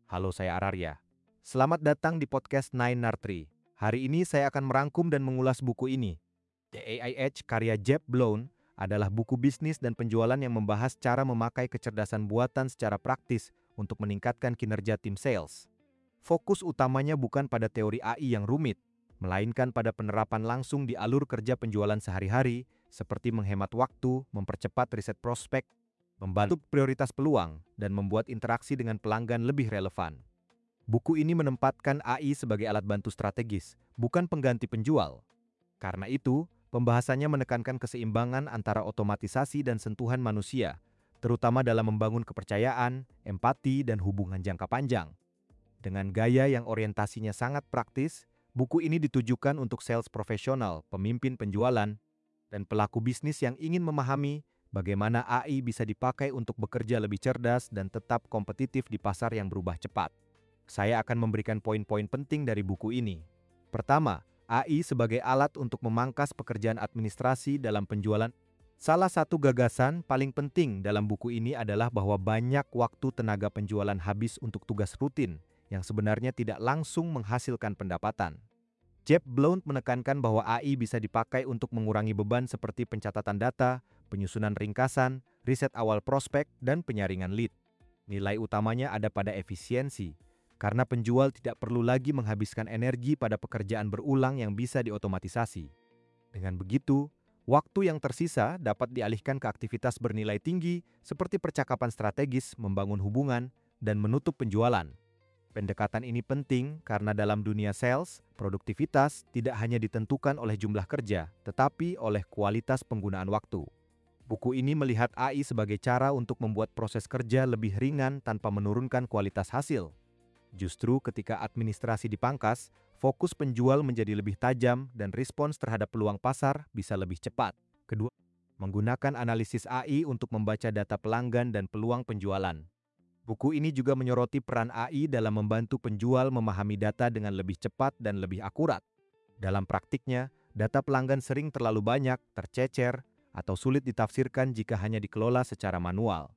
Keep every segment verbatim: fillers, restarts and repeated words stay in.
Halo, saya Ararya. Selamat datang di podcast Nine Nartri. Hari ini saya akan merangkum dan mengulas buku ini. The A I Edge karya Jeff Blown adalah buku bisnis dan penjualan yang membahas cara memakai kecerdasan buatan secara praktis untuk meningkatkan kinerja tim sales. Fokus utamanya bukan pada teori A I yang rumit, melainkan pada penerapan langsung di alur kerja penjualan sehari-hari, seperti menghemat waktu, mempercepat riset prospek, membantu prioritas peluang, dan membuat interaksi dengan pelanggan lebih relevan. Buku ini menempatkan A I sebagai alat bantu strategis, bukan pengganti penjual. Karena itu, pembahasannya menekankan keseimbangan antara otomatisasi dan sentuhan manusia, terutama dalam membangun kepercayaan, empati, dan hubungan jangka panjang. Dengan gaya yang orientasinya sangat praktis, buku ini ditujukan untuk sales profesional, pemimpin penjualan, dan pelaku bisnis yang ingin memahami bagaimana A I bisa dipakai untuk bekerja lebih cerdas dan tetap kompetitif di pasar yang berubah cepat. Saya akan memberikan poin-poin penting dari buku ini. Pertama, A I sebagai alat untuk memangkas pekerjaan administrasi dalam penjualan. Salah satu gagasan paling penting dalam buku ini adalah bahwa banyak waktu tenaga penjualan habis untuk tugas rutin yang sebenarnya tidak langsung menghasilkan pendapatan. Jeff Blown menekankan bahwa A I bisa dipakai untuk mengurangi beban seperti pencatatan data, penyusunan ringkasan, riset awal prospek, dan penyaringan lead. Nilai utamanya ada pada efisiensi, karena penjual tidak perlu lagi menghabiskan energi pada pekerjaan berulang yang bisa diotomatisasi. Dengan begitu, waktu yang tersisa dapat dialihkan ke aktivitas bernilai tinggi seperti percakapan strategis, membangun hubungan, dan menutup penjualan. Pendekatan ini penting karena dalam dunia sales, produktivitas tidak hanya ditentukan oleh jumlah kerja, tetapi oleh kualitas penggunaan waktu. Buku ini melihat A I sebagai cara untuk membuat proses kerja lebih ringan tanpa menurunkan kualitas hasil. Justru ketika administrasi dipangkas, fokus penjual menjadi lebih tajam dan respons terhadap peluang pasar bisa lebih cepat. Kedua, menggunakan analisis A I untuk membaca data pelanggan dan peluang penjualan. Buku ini juga menyoroti peran A I dalam membantu penjual memahami data dengan lebih cepat dan lebih akurat. Dalam praktiknya, data pelanggan sering terlalu banyak, tercecer, atau sulit ditafsirkan jika hanya dikelola secara manual.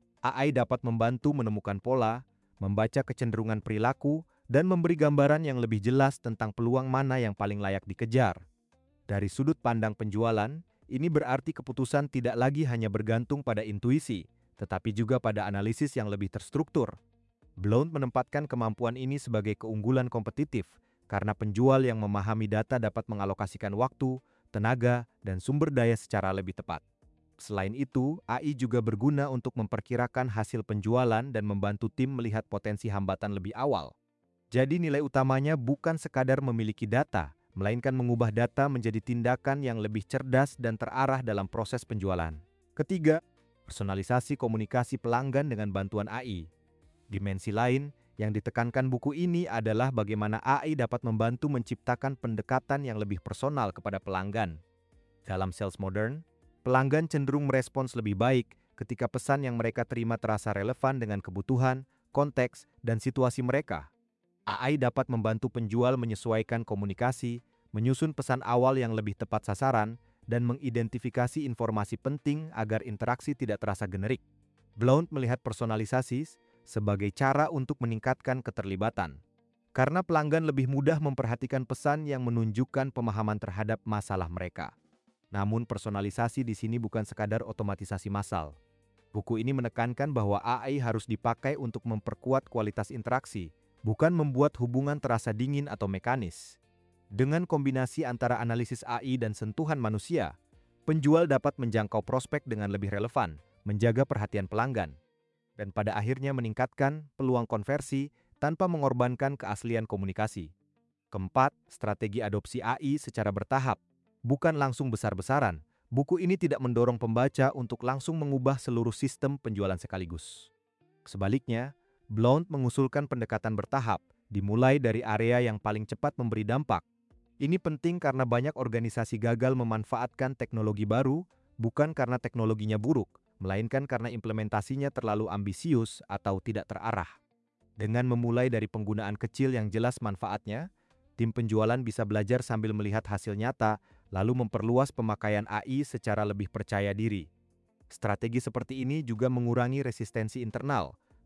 A I dapat membantu menemukan pola, membaca kecenderungan perilaku, dan memberi gambaran yang lebih jelas tentang peluang mana yang paling layak dikejar. Dari sudut pandang penjualan, ini berarti keputusan tidak lagi hanya bergantung pada intuisi, tetapi juga pada analisis yang lebih terstruktur. Blown menempatkan kemampuan ini sebagai keunggulan kompetitif, karena penjual yang memahami data dapat mengalokasikan waktu, tenaga, dan sumber daya secara lebih tepat. Selain itu, A I juga berguna untuk memperkirakan hasil penjualan dan membantu tim melihat potensi hambatan lebih awal. Jadi nilai utamanya bukan sekadar memiliki data, melainkan mengubah data menjadi tindakan yang lebih cerdas dan terarah dalam proses penjualan. Ketiga, personalisasi komunikasi pelanggan dengan bantuan A I. Dimensi lain yang ditekankan buku ini adalah bagaimana A I dapat membantu menciptakan pendekatan yang lebih personal kepada pelanggan. Dalam sales modern, pelanggan cenderung merespons lebih baik ketika pesan yang mereka terima terasa relevan dengan kebutuhan, konteks, dan situasi mereka. A I dapat membantu penjual menyesuaikan komunikasi, menyusun pesan awal yang lebih tepat sasaran, dan mengidentifikasi informasi penting agar interaksi tidak terasa generik. Blown melihat personalisasi sebagai cara untuk meningkatkan keterlibatan. Karena pelanggan lebih mudah memperhatikan pesan yang menunjukkan pemahaman terhadap masalah mereka. Namun personalisasi di sini bukan sekadar otomatisasi massal. Buku ini menekankan bahwa A I harus dipakai untuk memperkuat kualitas interaksi, bukan membuat hubungan terasa dingin atau mekanis. Dengan kombinasi antara analisis A I dan sentuhan manusia, penjual dapat menjangkau prospek dengan lebih relevan, menjaga perhatian pelanggan, dan pada akhirnya meningkatkan peluang konversi tanpa mengorbankan keaslian komunikasi. Keempat, strategi adopsi A I secara bertahap, bukan langsung besar-besaran. Buku ini tidak mendorong pembaca untuk langsung mengubah seluruh sistem penjualan sekaligus. Sebaliknya, Blown mengusulkan pendekatan bertahap, dimulai dari area yang paling cepat memberi dampak. Ini penting karena banyak organisasi gagal memanfaatkan teknologi baru, bukan karena teknologinya buruk, melainkan karena implementasinya terlalu ambisius atau tidak terarah. Dengan memulai dari penggunaan kecil yang jelas manfaatnya, tim penjualan bisa belajar sambil melihat hasil nyata, lalu memperluas pemakaian A I secara lebih percaya diri. Strategi seperti ini juga mengurangi resistensi internal,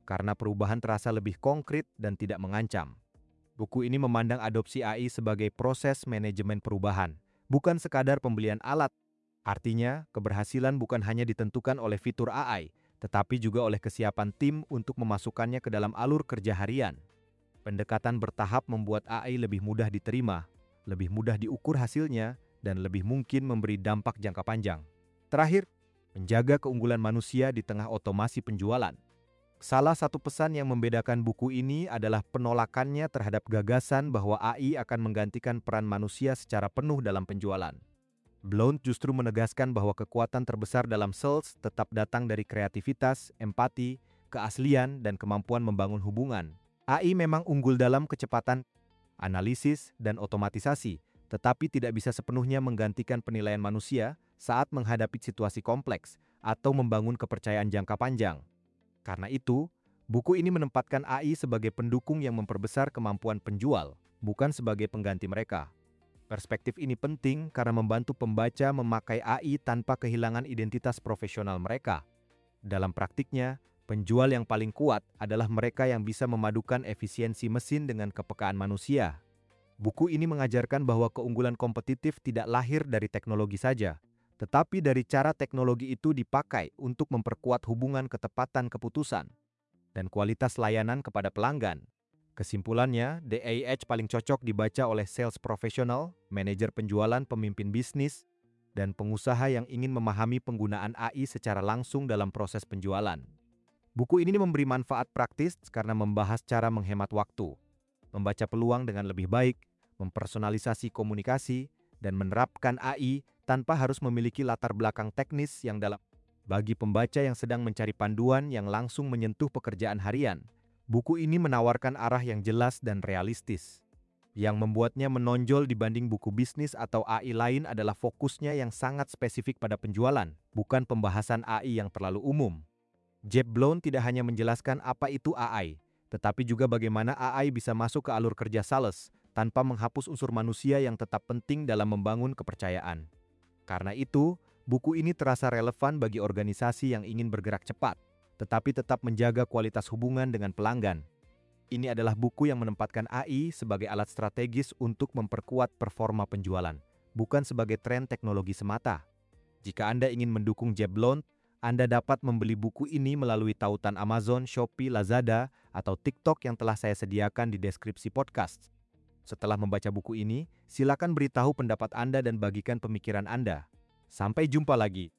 karena perubahan terasa lebih konkret dan tidak mengancam. Buku ini memandang adopsi A I sebagai proses manajemen perubahan, bukan sekadar pembelian alat. Artinya, keberhasilan bukan hanya ditentukan oleh fitur A I, tetapi juga oleh kesiapan tim untuk memasukkannya ke dalam alur kerja harian. Pendekatan bertahap membuat A I lebih mudah diterima, lebih mudah diukur hasilnya, dan lebih mungkin memberi dampak jangka panjang. Terakhir, menjaga keunggulan manusia di tengah otomasi penjualan. Salah satu pesan yang membedakan buku ini adalah penolakannya terhadap gagasan bahwa A I akan menggantikan peran manusia secara penuh dalam penjualan. Blount justru menegaskan bahwa kekuatan terbesar dalam sales tetap datang dari kreativitas, empati, keaslian, dan kemampuan membangun hubungan. A I memang unggul dalam kecepatan, analisis, dan otomatisasi, tetapi tidak bisa sepenuhnya menggantikan penilaian manusia saat menghadapi situasi kompleks atau membangun kepercayaan jangka panjang. Karena itu, buku ini menempatkan A I sebagai pendukung yang memperbesar kemampuan penjual, bukan sebagai pengganti mereka. Perspektif ini penting karena membantu pembaca memakai A I tanpa kehilangan identitas profesional mereka. Dalam praktiknya, penjual yang paling kuat adalah mereka yang bisa memadukan efisiensi mesin dengan kepekaan manusia. Buku ini mengajarkan bahwa keunggulan kompetitif tidak lahir dari teknologi saja, tetapi dari cara teknologi itu dipakai untuk memperkuat hubungan ketepatan keputusan dan kualitas layanan kepada pelanggan. Kesimpulannya, D A I H paling cocok dibaca oleh sales profesional, manajer penjualan, pemimpin bisnis, dan pengusaha yang ingin memahami penggunaan A I secara langsung dalam proses penjualan. Buku ini memberi manfaat praktis karena membahas cara menghemat waktu, membaca peluang dengan lebih baik, mempersonalisasi komunikasi, dan menerapkan A I tanpa harus memiliki latar belakang teknis yang dalam. Bagi pembaca yang sedang mencari panduan yang langsung menyentuh pekerjaan harian, buku ini menawarkan arah yang jelas dan realistis. Yang membuatnya menonjol dibanding buku bisnis atau A I lain adalah fokusnya yang sangat spesifik pada penjualan, bukan pembahasan A I yang terlalu umum. Jeb Blount tidak hanya menjelaskan apa itu A I, tetapi juga bagaimana A I bisa masuk ke alur kerja sales tanpa menghapus unsur manusia yang tetap penting dalam membangun kepercayaan. Karena itu, buku ini terasa relevan bagi organisasi yang ingin bergerak cepat, tetapi tetap menjaga kualitas hubungan dengan pelanggan. Ini adalah buku yang menempatkan A I sebagai alat strategis untuk memperkuat performa penjualan, bukan sebagai tren teknologi semata. Jika Anda ingin mendukung Jeb Blount, Anda dapat membeli buku ini melalui tautan Amazon, Shopee, Lazada, atau TikTok yang telah saya sediakan di deskripsi podcast. Setelah membaca buku ini, silakan beritahu pendapat Anda dan bagikan pemikiran Anda. Sampai jumpa lagi.